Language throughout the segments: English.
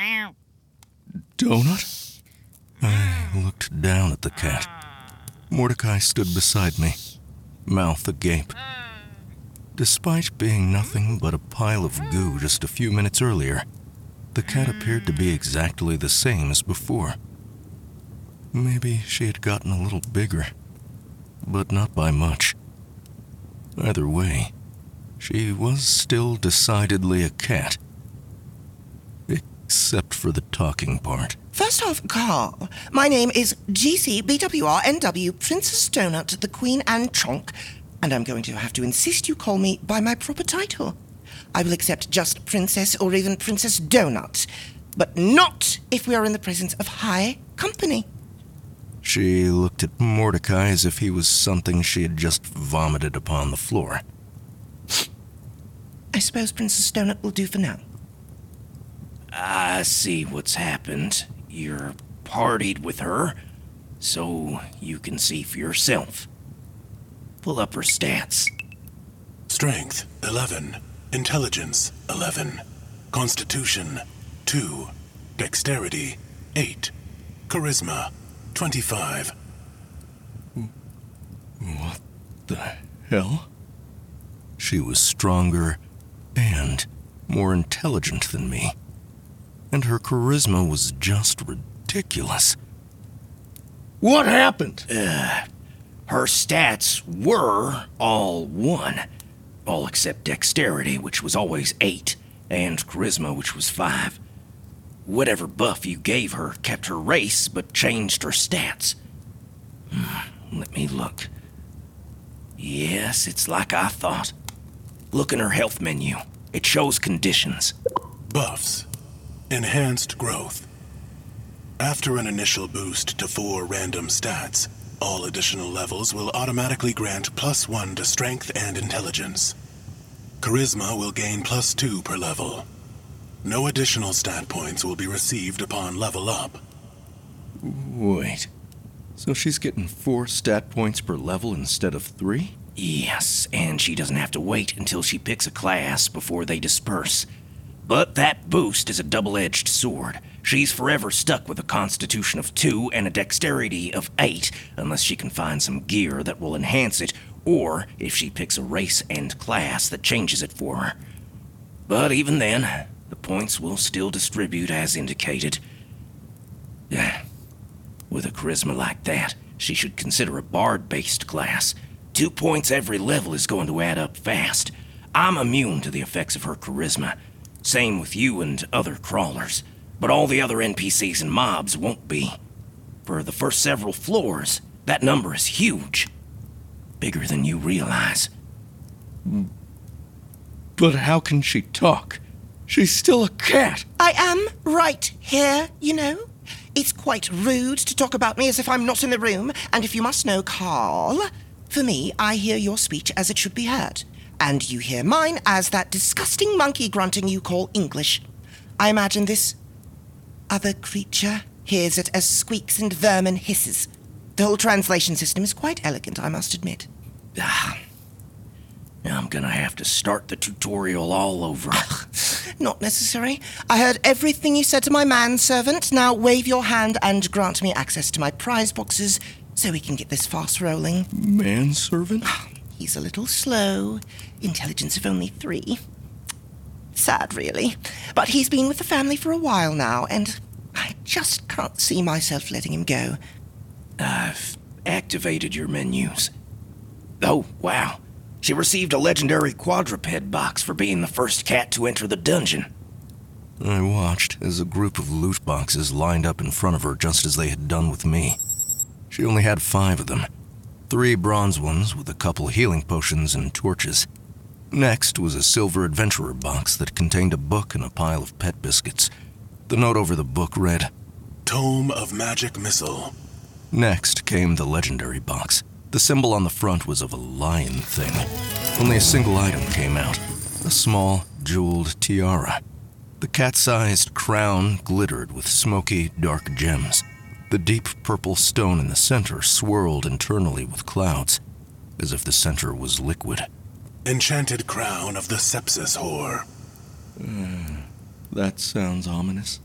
Donut? I looked down at the cat. Mordecai stood beside me, mouth agape. Despite being nothing but a pile of goo just a few minutes earlier, the cat appeared to be exactly the same as before. Maybe she had gotten a little bigger, but not by much. Either way, she was still decidedly a cat. Except for the talking part. First off, Carl, my name is GCBWRNW Princess Donut, the Queen and Chonk, and I'm going to have to insist you call me by my proper title. I will accept just Princess or even Princess Donut, but not if we are in the presence of high company. She looked at Mordecai as if he was something she had just vomited upon the floor. I suppose Princess Donut will do for now. I see what's happened. You're partied with her, so you can see for yourself. Pull up her stats. Strength, 11. Intelligence, 11. Constitution, 2. Dexterity, 8. Charisma, 25. What the hell? She was stronger and more intelligent than me. And her charisma was just ridiculous. What happened? Her stats were all 1. All except dexterity, which was always 8, and charisma, which was 5. Whatever buff you gave her kept her race, but changed her stats. Let me look. Yes, it's like I thought. Look in her health menu. It shows conditions. Buffs. Enhanced growth. After an initial boost to 4 random stats, all additional levels will automatically grant +1 to strength and intelligence. Charisma will gain +2 per level. No additional stat points will be received upon level up. Wait, so she's getting 4 stat points per level instead of 3? Yes, and she doesn't have to wait until she picks a class before they disperse. But that boost is a double-edged sword. She's forever stuck with a constitution of 2 and a dexterity of 8, unless she can find some gear that will enhance it, or if she picks a race and class that changes it for her. But even then, the points will still distribute as indicated. With a charisma like that, she should consider a bard-based class. 2 points every level is going to add up fast. I'm immune to the effects of her charisma. Same with you and other crawlers, but all the other NPCs and mobs won't be. For the first several floors, that number is huge. Bigger than you realize. But how can she talk? She's still a cat. I am right here, you know. It's quite rude to talk about me as if I'm not in the room, and if you must know, Carl, for me, I hear your speech as it should be heard. And you hear mine as that disgusting monkey grunting you call English. I imagine this other creature hears it as squeaks and vermin hisses. The whole translation system is quite elegant, I must admit. Now I'm gonna have to start the tutorial all over. Not necessary. I heard everything you said to my manservant. Now wave your hand and grant me access to my prize boxes so we can get this fast rolling. Manservant? He's a little slow. Intelligence of only 3. Sad, really. But he's been with the family for a while now, and I just can't see myself letting him go. I've activated your menus. Oh, wow. She received a legendary quadruped box for being the first cat to enter the dungeon. I watched as a group of loot boxes lined up in front of her just as they had done with me. She only had 5 of them. 3 bronze ones with a couple healing potions and torches. Next was a silver adventurer box that contained a book and a pile of pet biscuits. The note over the book read, Tome of Magic Missile. Next came the legendary box. The symbol on the front was of a lion thing. Only a single item came out, a small, jeweled tiara. The cat-sized crown glittered with smoky, dark gems. The deep purple stone in the center swirled internally with clouds, as if the center was liquid. Enchanted crown of the sepsis whore. That sounds ominous.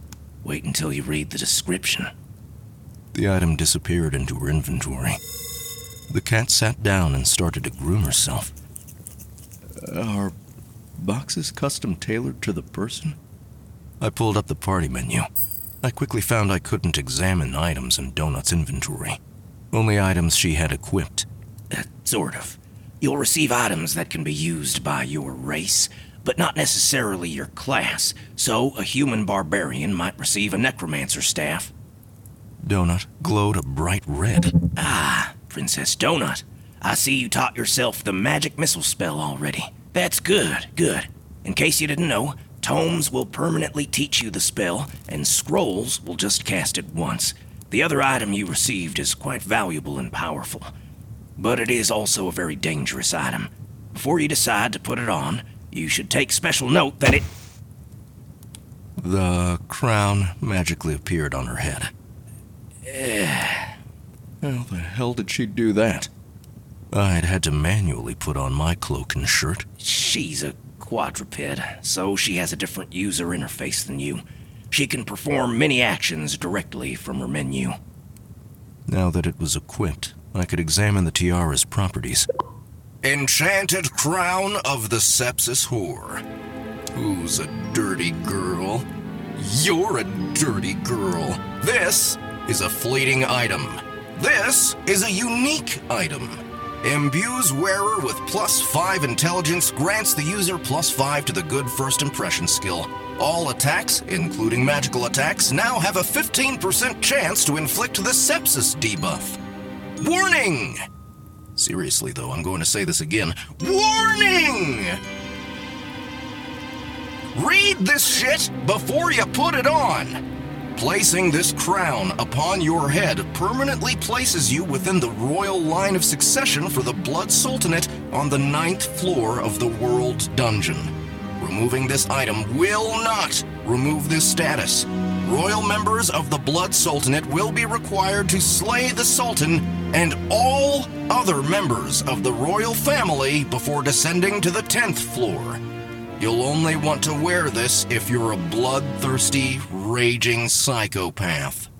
Wait until you read the description. The item disappeared into her inventory. The cat sat down and started to groom herself. Are boxes custom tailored to the person? I pulled up the party menu. I quickly found I couldn't examine items in Donut's inventory. Only items she had equipped. Sort of. You'll receive items that can be used by your race, but not necessarily your class. So, a human barbarian might receive a necromancer staff. Donut glowed a bright red. Ah, Princess Donut. I see you taught yourself the magic missile spell already. That's good, good. In case you didn't know, tomes will permanently teach you the spell, and scrolls will just cast it once. The other item you received is quite valuable and powerful, but it is also a very dangerous item. Before you decide to put it on, you should take special note that it... The crown magically appeared on her head. How the hell did she do that? I'd had to manually put on my cloak and shirt. She's a quadruped, so she has a different user interface than you. She can perform many actions directly from her menu. Now that it was equipped, I could examine the tiara's properties. Enchanted crown of the sepsis whore. Who's a dirty girl? You're a dirty girl. This is a fleeting item. This is a unique item. Imbues wearer with +5 intelligence, grants the user +5 to the good first impression skill. All attacks, including magical attacks, now have a 15% chance to inflict the sepsis debuff. Warning! Seriously though, I'm going to say this again. Warning! Read this shit before you put it on. Placing this crown upon your head permanently places you within the royal line of succession for the Blood Sultanate on the 9th floor of the World Dungeon. Removing this item will not remove this status. Royal members of the Blood Sultanate will be required to slay the Sultan and all other members of the royal family before descending to the 10th floor. You'll only want to wear this if you're a bloodthirsty, raging psychopath.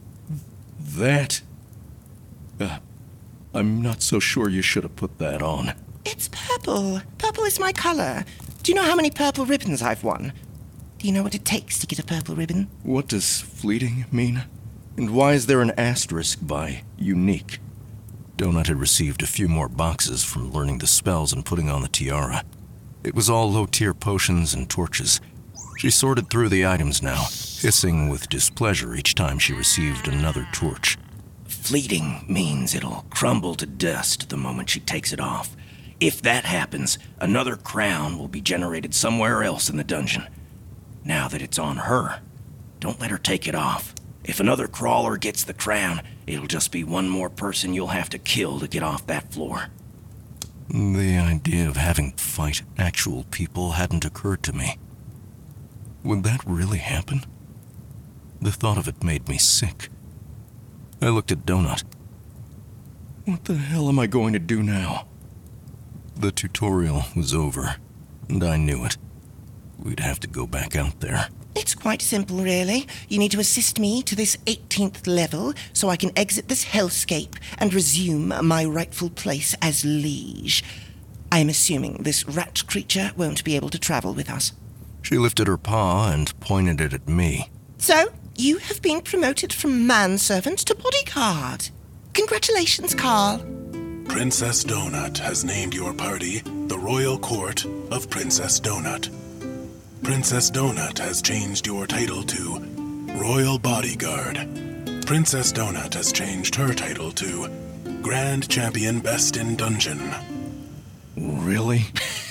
I'm not so sure you should have put that on. It's purple. Purple is my color. Do you know how many purple ribbons I've won? Do you know what it takes to get a purple ribbon? What does fleeting mean? And why is there an asterisk by unique? Donut had received a few more boxes from learning the spells and putting on the tiara. It was all low-tier potions and torches. She sorted through the items now, hissing with displeasure each time she received another torch. Fleeting means it'll crumble to dust the moment she takes it off. If that happens, another crown will be generated somewhere else in the dungeon. Now that it's on her, don't let her take it off. If another crawler gets the crown, it'll just be one more person you'll have to kill to get off that floor. The idea of having to fight actual people hadn't occurred to me. Would that really happen? The thought of it made me sick. I looked at Donut. What the hell am I going to do now? The tutorial was over, and I knew it. We'd have to go back out there. It's quite simple, really. You need to assist me to this 18th level so I can exit this hellscape and resume my rightful place as liege. I am assuming this rat creature won't be able to travel with us. She lifted her paw and pointed it at me. So, you have been promoted from manservant to bodyguard. Congratulations, Carl. Princess Donut has named your party the Royal Court of Princess Donut. Princess Donut has changed your title to Royal Bodyguard. Princess Donut has changed her title to Grand Champion Best in Dungeon. Really?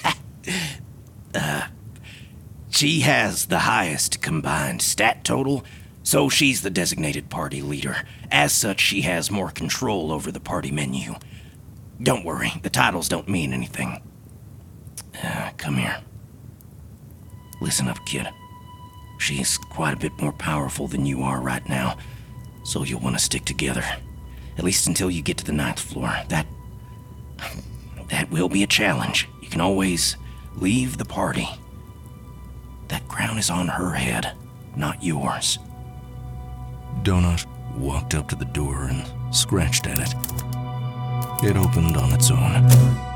She has the highest combined stat total, so she's the designated party leader. As such, she has more control over the party menu. Don't worry, the titles don't mean anything. Come here. Listen up, kid. She's quite a bit more powerful than you are right now, so you'll want to stick together. At least until you get to the 9th floor. That will be a challenge. You can always leave the party. That crown is on her head, not yours. Donut walked up to the door and scratched at it. It opened on its own.